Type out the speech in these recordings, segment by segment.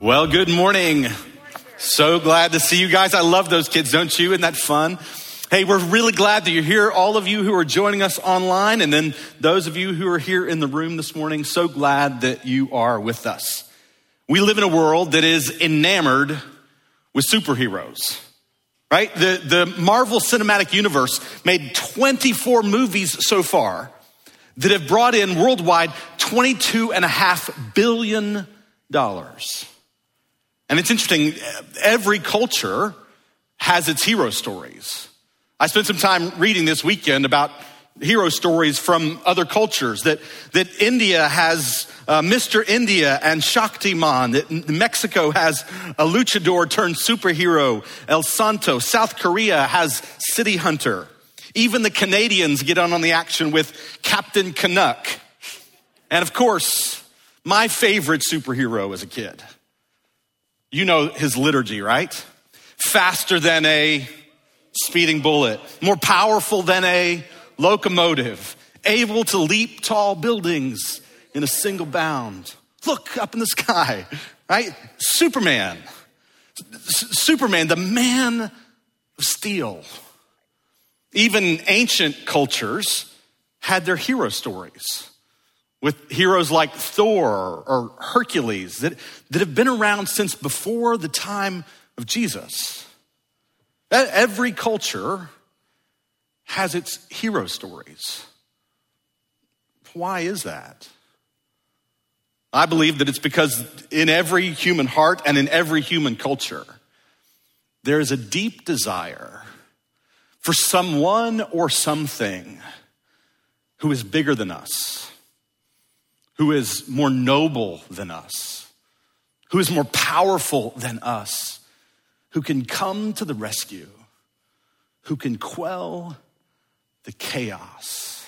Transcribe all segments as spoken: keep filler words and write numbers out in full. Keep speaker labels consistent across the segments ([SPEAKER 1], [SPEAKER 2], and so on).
[SPEAKER 1] Well, good morning. So glad to see you guys. I love those kids, don't you? Isn't that fun? Hey, we're really glad that you're here. All of you who are joining us online, and then those of you who are here in the room this morning, so glad that you are with us. We live in a world that is enamored with superheroes, right? The, the Marvel Cinematic Universe made twenty-four movies so far that have brought in worldwide twenty-two and a half billion dollars. And it's interesting, every culture has its hero stories. I spent some time reading this weekend about hero stories from other cultures, that, that India has uh, Mister India and Shaktiman, that Mexico has a luchador turned superhero, El Santo. South Korea has City Hunter. Even the Canadians get on on the action with Captain Canuck. And of course, my favorite superhero as a kid. You know his liturgy, right? Faster than a speeding bullet, more powerful than a locomotive, able to leap tall buildings in a single bound. Look up in the sky, right? Superman. S- Superman, the man of steel. Even ancient cultures had their hero stories, with heroes like Thor or Hercules that, that have been around since before the time of Jesus. Every culture has its hero stories. Why is that? I believe that it's because in every human heart and in every human culture, there is a deep desire for someone or something who is bigger than us, who is more noble than us, who is more powerful than us, who can come to the rescue, who can quell the chaos.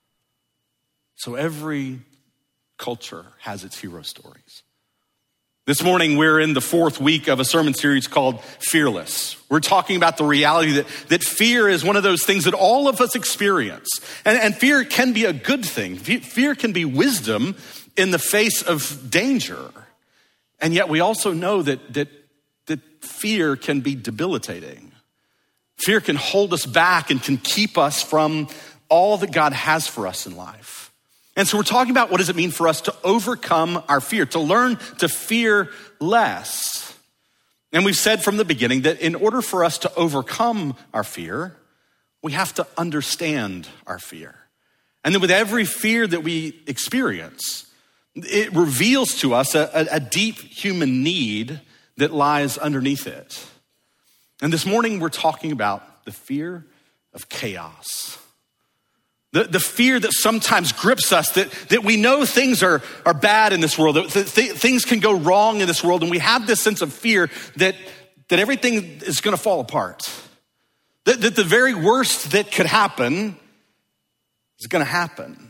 [SPEAKER 1] So every culture has its hero stories. This morning, we're in the fourth week of a sermon series called Fearless. We're talking about the reality that, that fear is one of those things that all of us experience. And, and fear can be a good thing. Fear can be wisdom in the face of danger. And yet we also know that, that, that fear can be debilitating. Fear can hold us back and can keep us from all that God has for us in life. And so we're talking about what does it mean for us to overcome our fear, to learn to fear less. And we've said from the beginning that in order for us to overcome our fear, we have to understand our fear. And then with every fear that we experience, it reveals to us a, a, a deep human need that lies underneath it. And this morning we're talking about the fear of chaos. The, the fear that sometimes grips us, that, that we know things are, are bad in this world, that th- things can go wrong in this world, and we have this sense of fear that, that everything is gonna fall apart. That, that the very worst that could happen is gonna happen.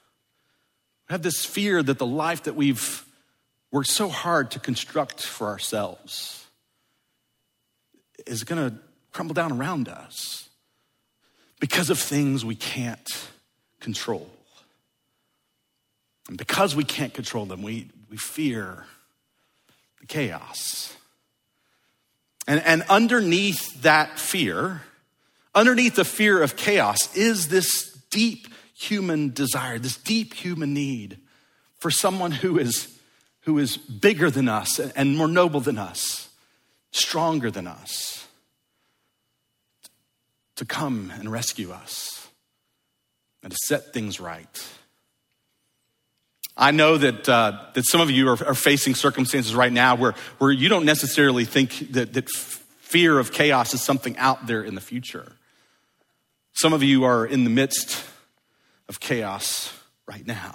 [SPEAKER 1] We have this fear that the life that we've worked so hard to construct for ourselves is gonna crumble down around us because of things we can't control. And because we can't control them, we, we fear the chaos. And, and underneath that fear, underneath the fear of chaos is this deep human desire, this deep human need for someone who is, who is bigger than us and more noble than us, stronger than us, to come and rescue us and to set things right. I know that uh, that some of you are, are facing circumstances right now where, where you don't necessarily think that, that fear of chaos is something out there in the future. Some of you are in the midst of chaos right now.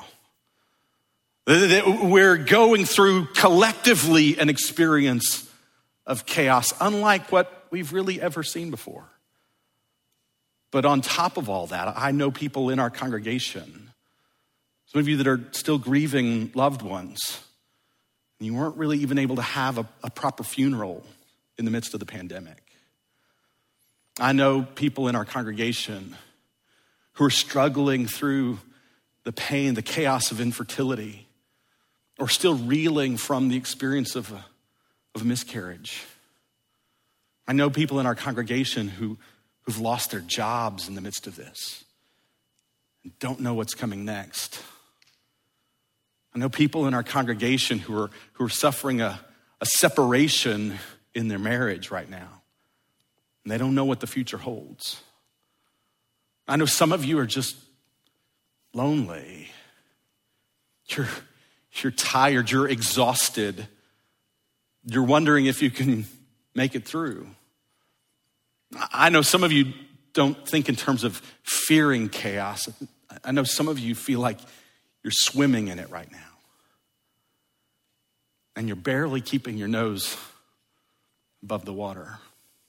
[SPEAKER 1] We're going through collectively an experience of chaos, unlike what we've really ever seen before. But on top of all that, I know people in our congregation, some of you that are still grieving loved ones, and you weren't really even able to have a, a proper funeral in the midst of the pandemic. I know people in our congregation who are struggling through the pain, the chaos of infertility, or still reeling from the experience of a, of miscarriage. I know people in our congregation who, who've lost their jobs in the midst of this and don't know what's coming next. I know people in our congregation who are, who are suffering a, a separation in their marriage right now, and they don't know what the future holds. I know some of you are just lonely. You're, you're tired, you're exhausted. You're wondering if you can make it through. I know some of you don't think in terms of fearing chaos. I know some of you feel like you're swimming in it right now. And you're barely keeping your nose above the water.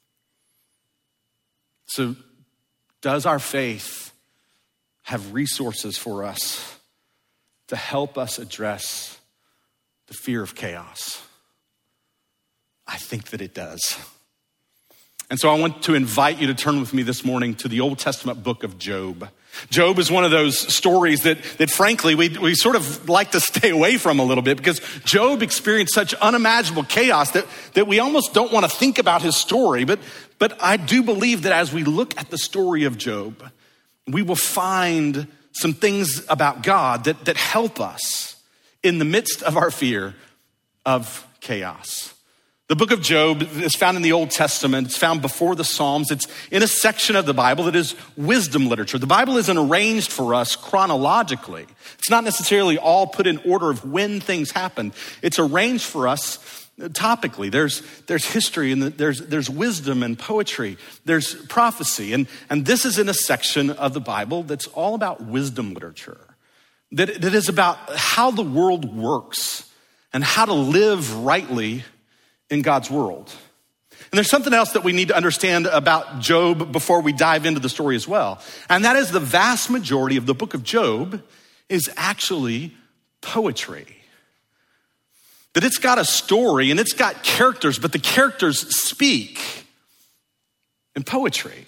[SPEAKER 1] So, does our faith have resources for us to help us address the fear of chaos? I think that it does. And so I want to invite you to turn with me this morning to the Old Testament book of Job. Job is one of those stories that, that frankly, we, we sort of like to stay away from a little bit because Job experienced such unimaginable chaos that, that we almost don't want to think about his story. But, but I do believe that as we look at the story of Job, we will find some things about God that, that help us in the midst of our fear of chaos. The book of Job is found in the Old Testament. It's found before the Psalms. It's in a section of the Bible that is wisdom literature. The Bible isn't arranged for us chronologically. It's not necessarily all put in order of when things happened. It's arranged for us topically. There's, there's history and there's, there's wisdom and poetry. There's prophecy. And, and this is in a section of the Bible that's all about wisdom literature. That, that is about how the world works and how to live rightly in God's world. And there's something else that we need to understand about Job before we dive into the story as well. And that is the vast majority of the book of Job is actually poetry. That it's got a story and it's got characters, but the characters speak in poetry.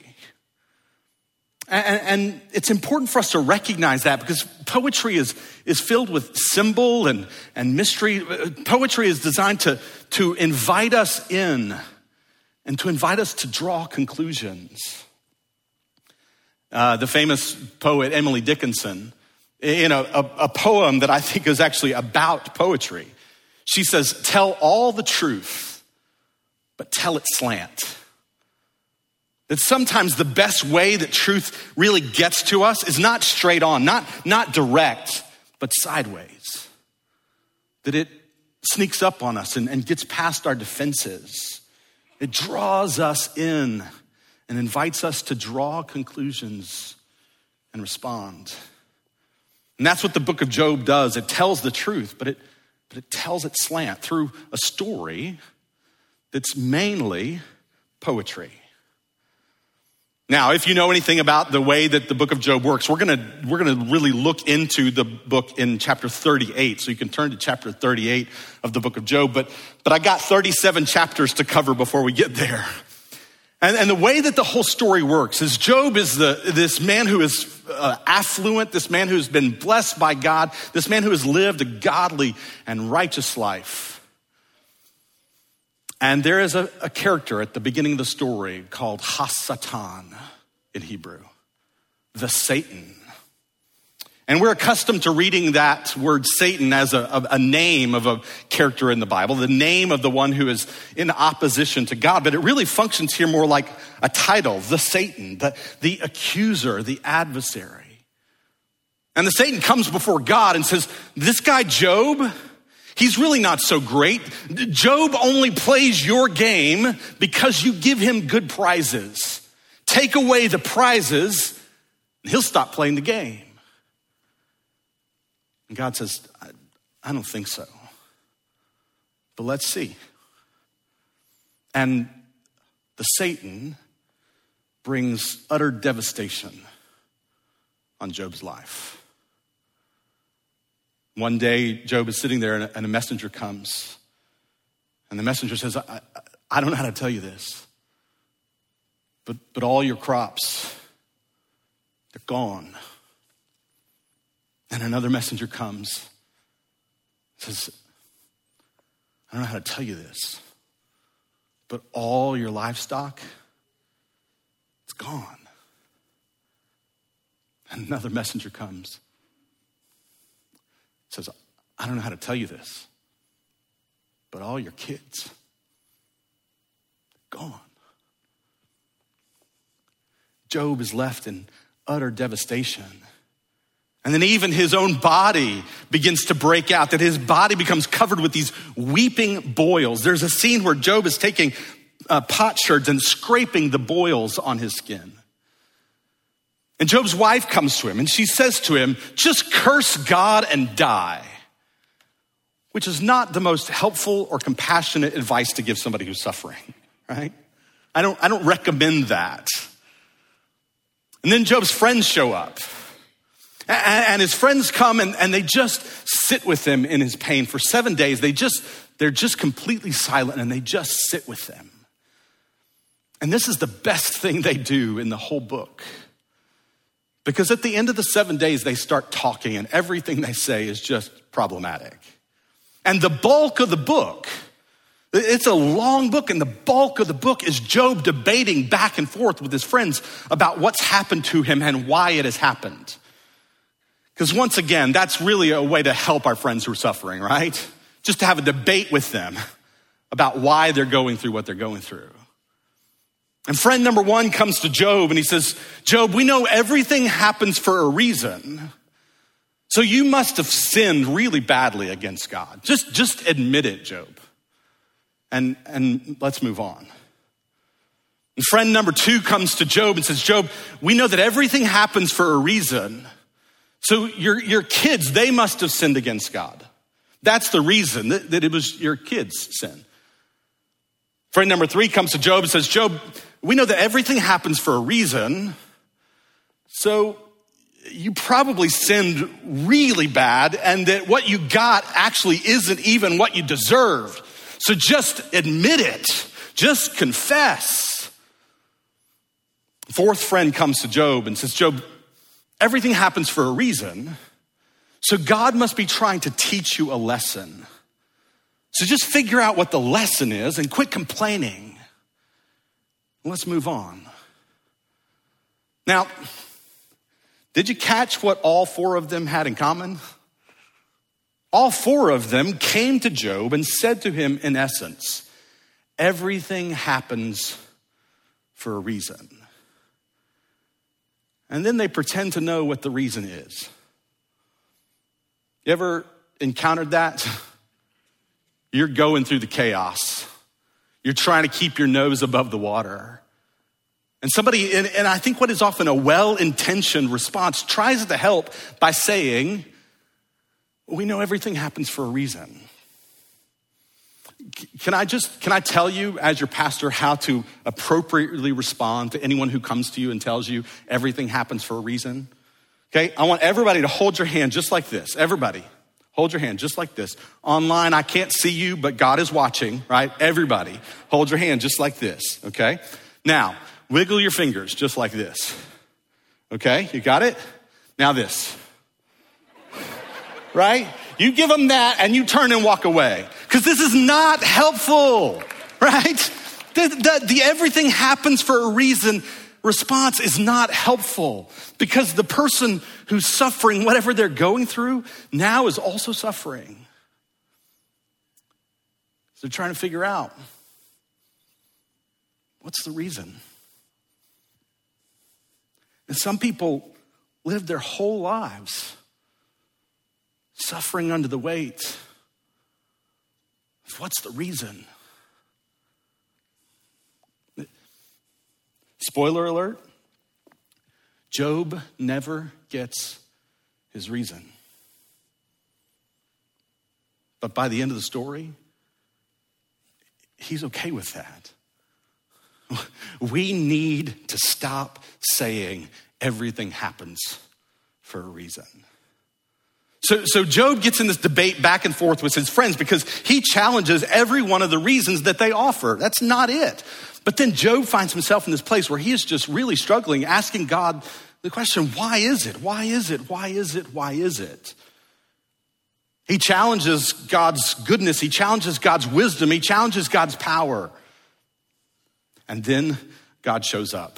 [SPEAKER 1] And, and it's important for us to recognize that because poetry is, is filled with symbol and, and mystery. Poetry is designed to, to invite us in and to invite us to draw conclusions. Uh, the famous poet Emily Dickinson, in a, a, a poem that I think is actually about poetry, she says, "Tell all the truth, but tell it slant." That sometimes the best way that truth really gets to us is not straight on, not, not direct, but sideways. That it sneaks up on us and, and gets past our defenses. It draws us in and invites us to draw conclusions and respond. And that's what the book of Job does. It tells the truth, but it, but it tells it slant through a story that's mainly poetry. Now, if you know anything about the way that the book of Job works, we're gonna we're gonna really look into the book in chapter thirty-eight. So you can turn to chapter thirty-eight of the book of Job. But but I got thirty-seven chapters to cover before we get there. And, and the way that the whole story works is Job is the this man who is uh, affluent, this man who's been blessed by God, this man who has lived a godly and righteous life. And there is a, a character at the beginning of the story called Hasatan in Hebrew, the Satan. And we're accustomed to reading that word Satan as a, a, a name of a character in the Bible, the name of the one who is in opposition to God. But it really functions here more like a title, the Satan, the, the accuser, the adversary. And the Satan comes before God and says, this guy Job, he's really not so great. Job only plays your game because you give him good prizes. Take away the prizes, and he'll stop playing the game. And God says, I, I don't think so. But let's see. And the Satan brings utter devastation on Job's life. One day, Job is sitting there and a, and a messenger comes. And the messenger says, I, I, I don't know how to tell you this, but, but all your crops, they're gone. And another messenger comes, says, I don't know how to tell you this, but all your livestock, it's gone. And another messenger comes, says, I don't know how to tell you this, but all your kids, gone. Job is left in utter devastation. And then even his own body begins to break out, that his body becomes covered with these weeping boils. There's a scene where Job is taking uh, potsherds and scraping the boils on his skin. And Job's wife comes to him and she says to him, just curse God and die, which is not the most helpful or compassionate advice to give somebody who's suffering, right? I don't, I don't recommend that. And then Job's friends show up. And his friends come and, and they just sit with him in his pain for seven days. They just, they're just completely silent and they just sit with them. And this is the best thing they do in the whole book. Because at the end of the seven days, they start talking and everything they say is just problematic. And the bulk of the book, it's a long book, and the bulk of the book is Job debating back and forth with his friends about what's happened to him and why it has happened. Because once again, that's really a way to help our friends who are suffering, right? Just to have a debate with them about why they're going through what they're going through. And friend number one comes to Job and he says, Job, we know everything happens for a reason. So you must have sinned really badly against God. Just, just admit it, Job. And, and let's move on. And friend number two comes to Job and says, Job, we know that everything happens for a reason. So your, your kids, they must have sinned against God. That's the reason, that, that it was your kids' sin. Friend number three comes to Job and says, Job, we know that everything happens for a reason. So you probably sinned really bad and that what you got actually isn't even what you deserved. So just admit it. Just confess. Fourth friend comes to Job and says, Job, everything happens for a reason. So God must be trying to teach you a lesson. So just figure out what the lesson is and quit complaining. Let's move on. Now, did you catch what all four of them had in common? All four of them came to Job and said to him, in essence, everything happens for a reason. And then they pretend to know what the reason is. You ever encountered that? You're going through the chaos. You're trying to keep your nose above the water. And somebody, and, and I think what is often a well-intentioned response, tries to help by saying, we know everything happens for a reason. Can I just, can I tell you as your pastor how to appropriately respond to anyone who comes to you and tells you everything happens for a reason? Okay, I want everybody to hold your hand just like this. Everybody, hold your hand just like this. Online, I can't see you, but God is watching, right? Everybody, hold your hand just like this, okay? Now, wiggle your fingers just like this. Okay, you got it? Now this. Right? You give them that and you turn and walk away. Because this is not helpful, right? The, the, the everything happens for a reason response is not helpful. Because the person who's suffering, whatever they're going through, now is also suffering. So they're trying to figure out, what's the reason? And some people live their whole lives suffering under the weight of what's the reason? Spoiler alert, Job never gets his reason. But by the end of the story, he's okay with that. We need to stop saying everything happens for a reason. So, so Job gets in this debate back and forth with his friends because he challenges every one of the reasons that they offer. That's not it. But then Job finds himself in this place where he is just really struggling, asking God the question, why is it? Why is it? Why is it? Why is it? He challenges God's goodness. He challenges God's wisdom. He challenges God's power. And then God shows up.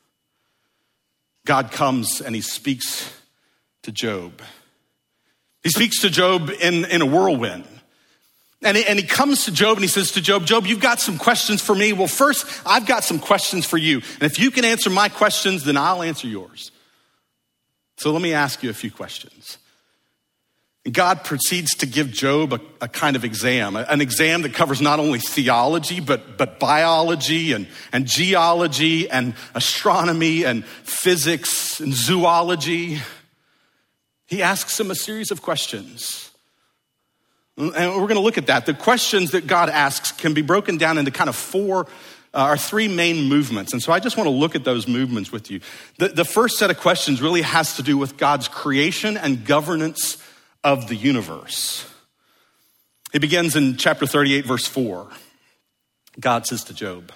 [SPEAKER 1] God comes and he speaks to Job. He speaks to Job in, in a whirlwind. And he, and he comes to Job and he says to Job, Job, you've got some questions for me. Well, first, I've got some questions for you. And if you can answer my questions, then I'll answer yours. So let me ask you a few questions. And God proceeds to give Job a, a kind of exam, an exam that covers not only theology, but, but biology and, and geology and astronomy and physics and zoology. He asks him a series of questions. And we're going to look at that. The questions that God asks can be broken down into kind of four uh, or three main movements. And so I just want to look at those movements with you. The, the first set of questions really has to do with God's creation and governance of the universe. It begins in chapter thirty-eight, verse four. God says to Job,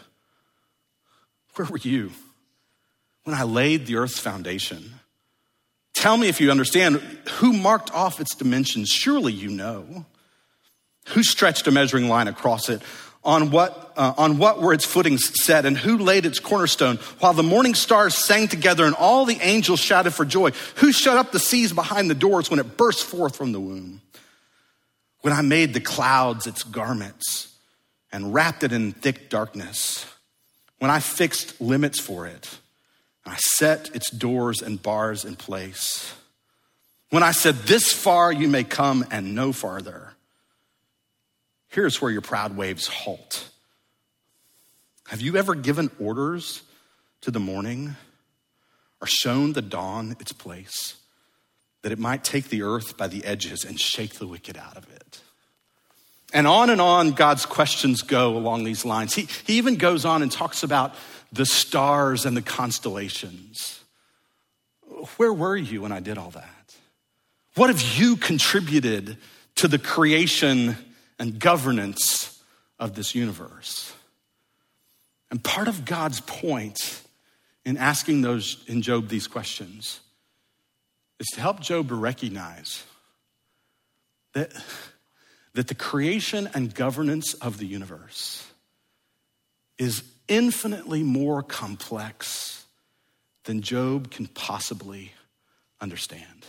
[SPEAKER 1] where were you when I laid the earth's foundation? Tell me if you understand, who marked off its dimensions? Surely you know. Who stretched a measuring line across it? On what, uh, on what were its footings set? And who laid its cornerstone? While the morning stars sang together and all the angels shouted for joy. Who shut up the seas behind the doors when it burst forth from the womb? When I made the clouds its garments and wrapped it in thick darkness. When I fixed limits for it. I set its doors and bars in place. When I said, this far you may come and no farther. Here's where your proud waves halt. Have you ever given orders to the morning or shown the dawn its place, that it might take the earth by the edges and shake the wicked out of it? And on and on God's questions go along these lines. He, he even goes on and talks about the stars and the constellations. Where were you when I did all that? What have you contributed to the creation and governance of this universe? And part of God's point in asking those in Job these questions is to help Job to recognize that, that the creation and governance of the universe is infinitely more complex than Job can possibly understand.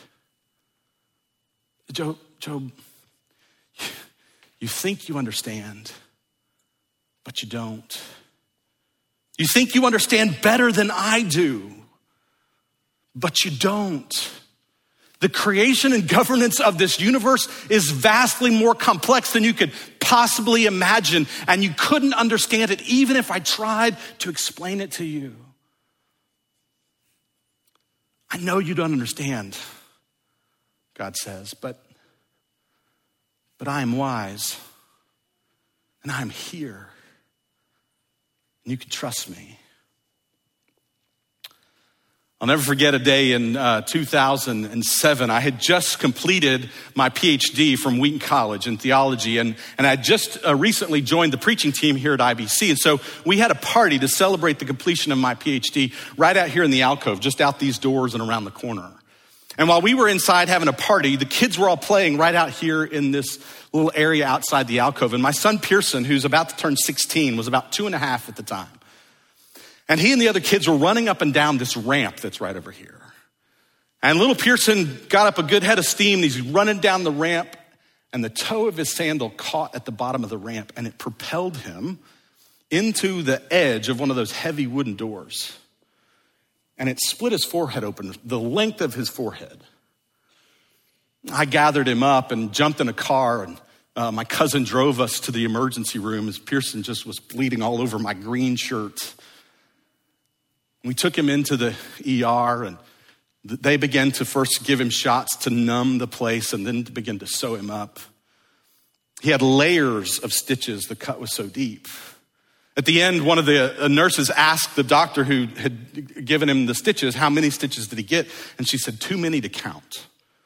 [SPEAKER 1] Job, Job, you think you understand, but you don't. You think you understand better than I do, but you don't. The creation and governance of this universe is vastly more complex than you could possibly imagine, and you couldn't understand it even if I tried to explain it to you. I know you don't understand, God says, but, but I am wise, and I am here, and you can trust me. I'll never forget a day in uh, two thousand seven. I had just completed my P H D from Wheaton College in theology, and, and I just uh, recently joined the preaching team here at I B C. And so we had a party to celebrate the completion of my P H D right out here in the alcove, just out these doors and around the corner. And while we were inside having a party, the kids were all playing right out here in this little area outside the alcove. And my son Pearson, who's about to turn sixteen, was about two and a half at the time. And he and the other kids were running up and down this ramp that's right over here. And little Pearson got up a good head of steam. He's running down the ramp, and the toe of his sandal caught at the bottom of the ramp, and it propelled him into the edge of one of those heavy wooden doors. And it split his forehead open, the length of his forehead. I gathered him up and jumped in a car, and uh, my cousin drove us to the emergency room as Pearson just was bleeding all over my green shirt. We took him into the E R, and they began to first give him shots to numb the place and then to begin to sew him up. He had layers of stitches. The cut was so deep. At the end, one of the nurses asked the doctor who had given him the stitches, how many stitches did he get? And she said, too many to count.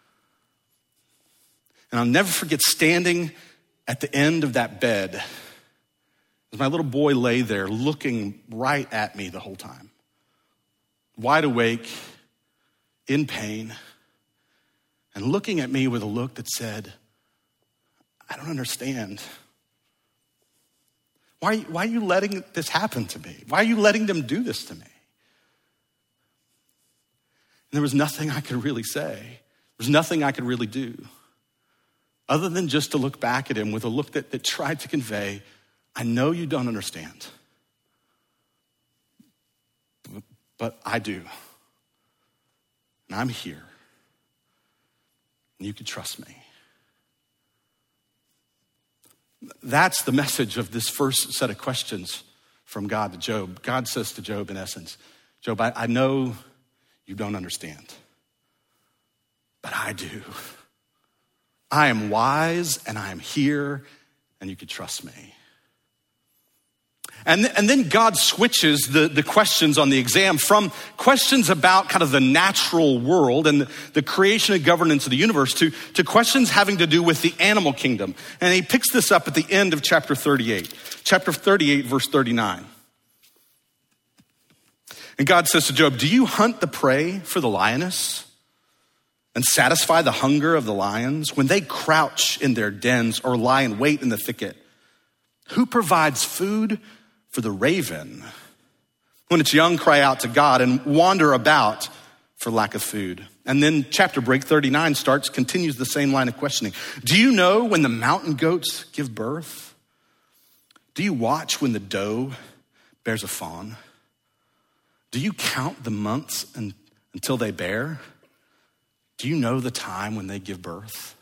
[SPEAKER 1] And I'll never forget standing at the end of that bed as my little boy lay there looking right at me the whole time. Wide awake, in pain, and looking at me with a look that said, I don't understand. Why, why are you letting this happen to me? Why are you letting them do this to me? And there was nothing I could really say. There was nothing I could really do other than just to look back at him with a look that, that tried to convey, I know you don't understand, but, but I do. And I'm here. And you can trust me. That's the message of this first set of questions from God to Job. God says to Job, in essence, Job, I, I know you don't understand, but I do. I am wise and I am here and you can trust me. And, and then God switches the, the questions on the exam from questions about kind of the natural world and the, the creation and governance of the universe to, to questions having to do with the animal kingdom. And he picks this up at the end of chapter thirty-eight. Chapter thirty-eight, verse thirty-nine. And God says to Job, do you hunt the prey for the lioness and satisfy the hunger of the lions when they crouch in their dens or lie in wait in the thicket? Who provides food for the raven when its young cry out to God and wander about for lack of food? And then chapter break thirty-nine starts, continues the same line of questioning. Do you know when the mountain goats give birth? Do you watch when the doe bears a fawn? Do you count the months and, until they bear? Do you know the time when they give birth?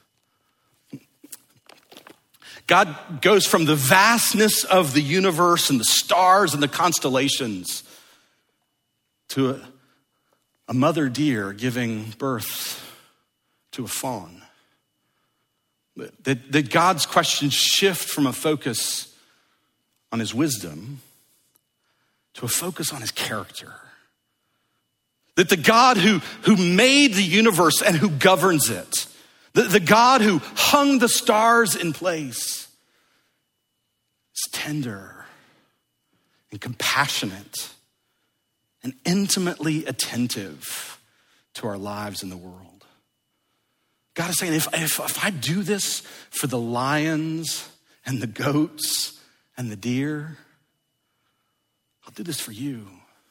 [SPEAKER 1] God goes from the vastness of the universe and the stars and the constellations to a, a mother deer giving birth to a fawn. That, that God's questions shift from a focus on his wisdom to a focus on his character. That the God who, who made the universe and who governs it, the, the God who hung the stars in place, is tender and compassionate and intimately attentive to our lives in the world. God is saying, if, if, if I do this for the lions and the goats and the deer, I'll do this for you.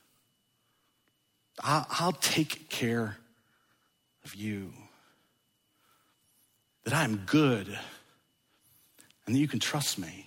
[SPEAKER 1] I'll, I'll take care of you. That I am good and that you can trust me.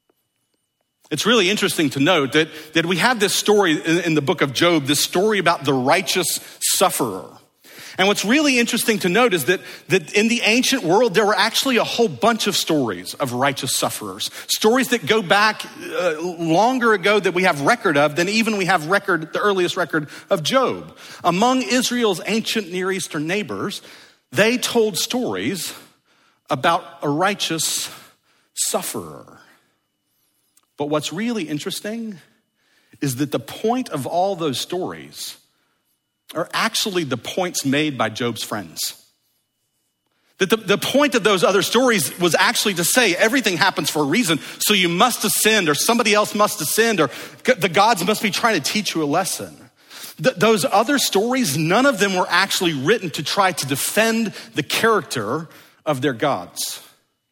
[SPEAKER 1] It's really interesting to note that, that we have this story in, in the book of Job, this story about the righteous sufferer. And what's really interesting to note is that, that in the ancient world, there were actually a whole bunch of stories of righteous sufferers. Stories that go back uh, longer ago that we have record of than even we have record, the earliest record of Job. Among Israel's ancient Near Eastern neighbors, they told stories about a righteous sufferer. But what's really interesting is that the point of all those stories are actually the points made by Job's friends. That the, the point of those other stories was actually to say everything happens for a reason, so you must ascend or somebody else must ascend or the gods must be trying to teach you a lesson. Th- those other stories, none of them were actually written to try to defend the character of their gods,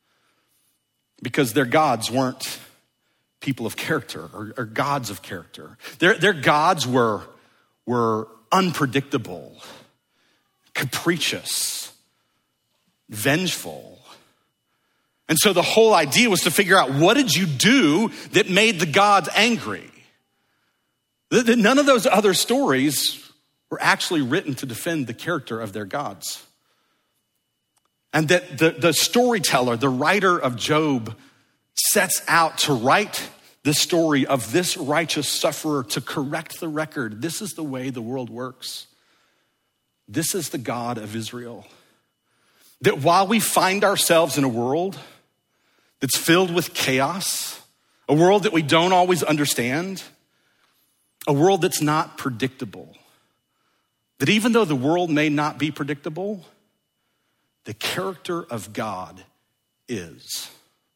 [SPEAKER 1] because their gods weren't people of character or, or gods of character. Their, their gods were, were unpredictable, capricious, vengeful. And so the whole idea was to figure out, what did you do that made the gods angry? That none of those other stories were actually written to defend the character of their gods. And that the, the storyteller, the writer of Job, sets out to write the story of this righteous sufferer to correct the record. This is the way the world works. This is the God of Israel. That while we find ourselves in a world that's filled with chaos, a world that we don't always understand, a world that's not predictable, that even though the world may not be predictable, the character of God is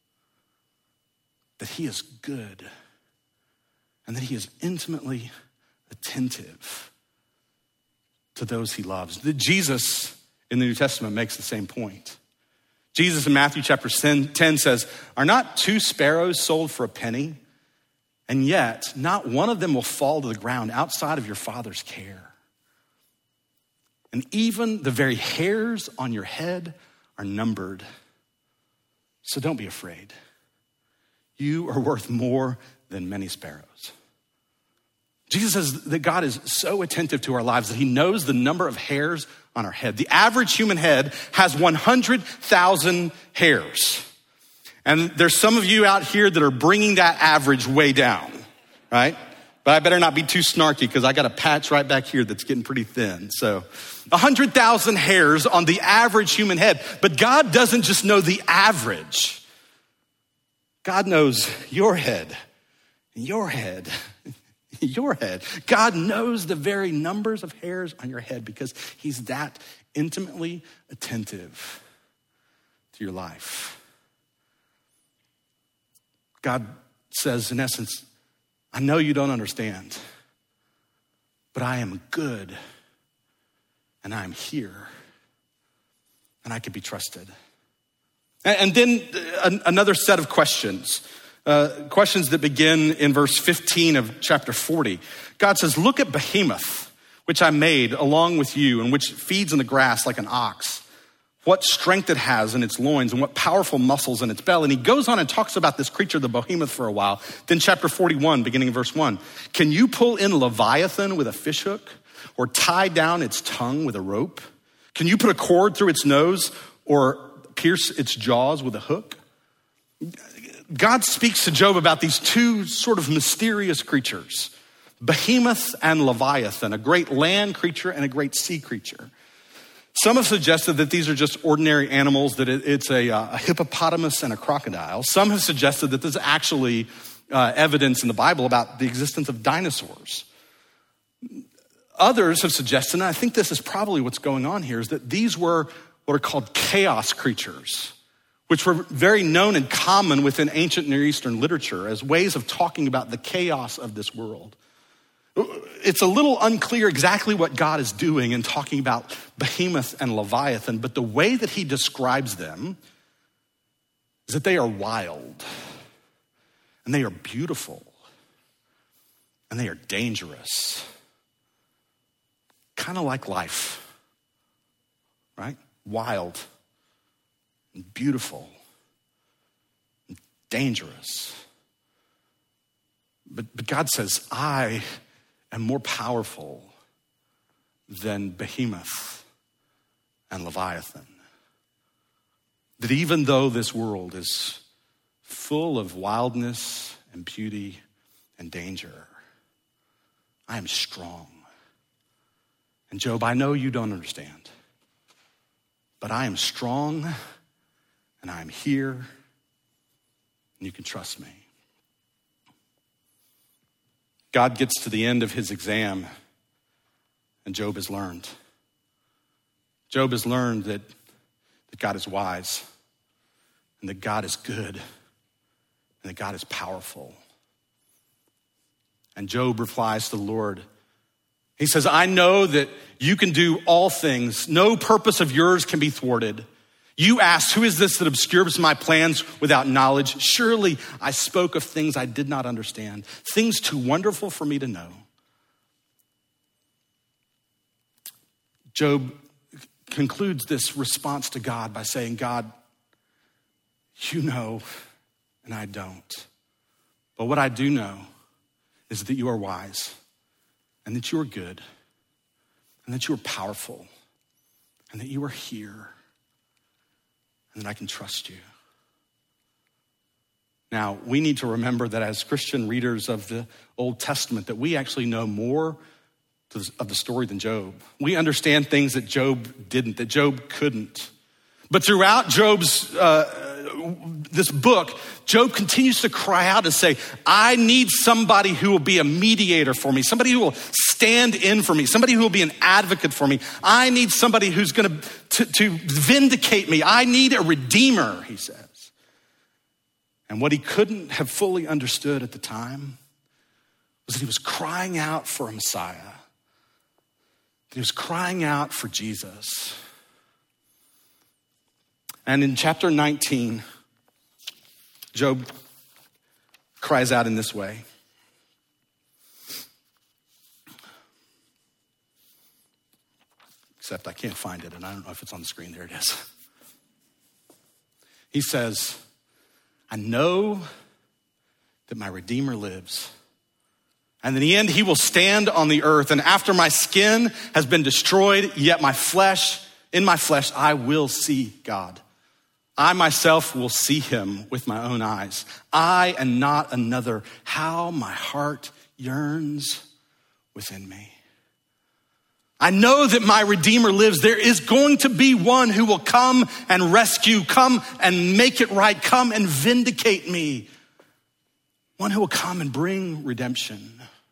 [SPEAKER 1] that he is good and that he is intimately attentive to those he loves. That Jesus in the New Testament makes the same point. Jesus in Matthew chapter ten says, are not two sparrows sold for a penny? And yet, not one of them will fall to the ground outside of your Father's care. And even the very hairs on your head are numbered. So don't be afraid. You are worth more than many sparrows. Jesus says that God is so attentive to our lives that he knows the number of hairs on our head. The average human head has one hundred thousand hairs. And there's some of you out here that are bringing that average way down, right? But I better not be too snarky because I got a patch right back here that's getting pretty thin. So one hundred thousand hairs on the average human head. But God doesn't just know the average. God knows your head, your head, your head. God knows the very numbers of hairs on your head because he's that intimately attentive to your life. God says, in essence, I know you don't understand, but I am good and I am here and I can be trusted. And then another set of questions, uh, questions that begin in verse fifteen of chapter forty. God says, look at Behemoth, which I made along with you and which feeds in the grass like an ox. What strength it has in its loins and what powerful muscles in its belly. And he goes on and talks about this creature, the behemoth, for a while. Then chapter forty-one, beginning in verse one. Can you pull in Leviathan with a fishhook or tie down its tongue with a rope? Can you put a cord through its nose or pierce its jaws with a hook? God speaks to Job about these two sort of mysterious creatures, Behemoth and Leviathan, a great land creature and a great sea creature. Some have suggested that these are just ordinary animals, that it's a, a hippopotamus and a crocodile. Some have suggested that there's actually uh, evidence in the Bible about the existence of dinosaurs. Others have suggested, and I think this is probably what's going on here, is that these were what are called chaos creatures, which were very known and common within ancient Near Eastern literature as ways of talking about the chaos of this world. It's a little unclear exactly what God is doing in talking about Behemoth and Leviathan, but the way that he describes them is that they are wild, and they are beautiful, and they are dangerous. Kind of like life, right? Wild and beautiful and dangerous. But, but God says, I am more powerful than Behemoth and Leviathan. That even though this world is full of wildness and beauty and danger, I am strong. And Job, I know you don't understand, but I am strong and I am here and you can trust me. God gets to the end of his exam and Job has learned. Job has learned that, that God is wise and that God is good and that God is powerful. And Job replies to the Lord. He says, I know that you can do all things. No purpose of yours can be thwarted. You asked, who is this that obscures my plans without knowledge? Surely I spoke of things I did not understand, things too wonderful for me to know. Job concludes this response to God by saying, God, you know, and I don't. But what I do know is that you are wise and that you are good and that you are powerful and that you are here and that I can trust you. Now, we need to remember that as Christian readers of the Old Testament, that we actually know more of the story than Job. We understand things that Job didn't, that Job couldn't. But throughout Job's, uh, this book, Job continues to cry out and say, I need somebody who will be a mediator for me, somebody who will stand in for me, somebody who will be an advocate for me. I need somebody who's going to, to vindicate me. I need a redeemer, he says. And what he couldn't have fully understood at the time was that he was crying out for a Messiah. He was crying out for Jesus. And in chapter nineteen, Job cries out in this way. except I can't find it, and I don't know if it's on the screen. There it is. He says, I know that my Redeemer lives. And in the end, he will stand on the earth. And after my skin has been destroyed, yet my flesh, in my flesh, I will see God. I myself will see him with my own eyes. I and not another. How my heart yearns within me. I know that my Redeemer lives. There is going to be one who will come and rescue, come and make it right, come and vindicate me. One who will come and bring redemption.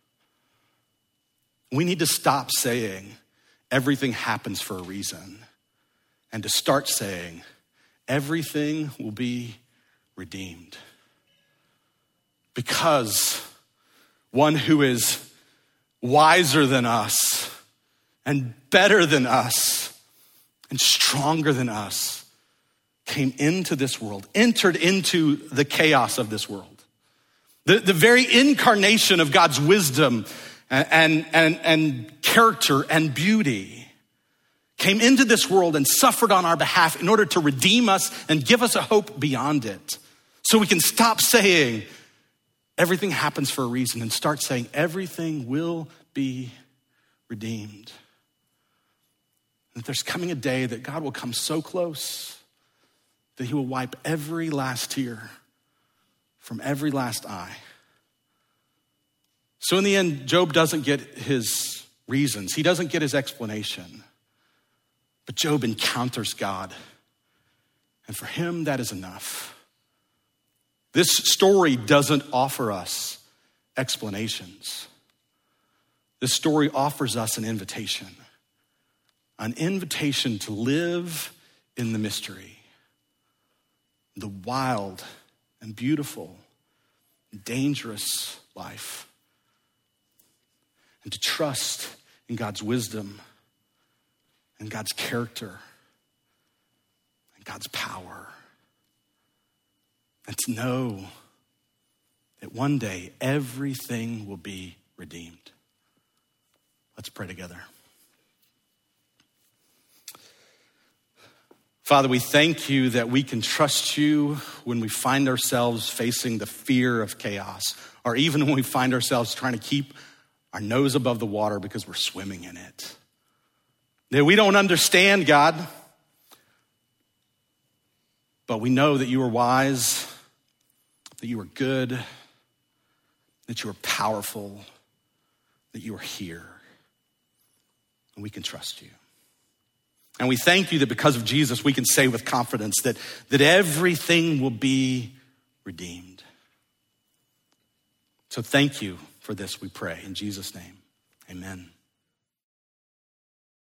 [SPEAKER 1] We need to stop saying everything happens for a reason and to start saying everything will be redeemed. Because one who is wiser than us and better than us and stronger than us came into this world, entered into the chaos of this world. The, the very incarnation of God's wisdom and, and, and character and beauty came into this world and suffered on our behalf in order to redeem us and give us a hope beyond it. So we can stop saying everything happens for a reason and start saying everything will be redeemed. That there's coming a day that God will come so close that he will wipe every last tear from every last eye. So in the end, Job doesn't get his reasons. He doesn't get his explanation. But Job encounters God. And for him, that is enough. This story doesn't offer us explanations. This story offers us an invitation. An invitation to live in the mystery. The wild and beautiful, dangerous life. And to trust in God's wisdom and God's character and God's power. And to know that one day everything will be redeemed. Let's pray together. Father, we thank you that we can trust you when we find ourselves facing the fear of chaos, or even when we find ourselves trying to keep our nose above the water because we're swimming in it. That we don't understand, God, but we know that you are wise, that you are good, that you are powerful, that you are here, and we can trust you. And we thank you that because of Jesus, we can say with confidence that, that everything will be redeemed. So thank you for this, we pray. In Jesus' name, amen.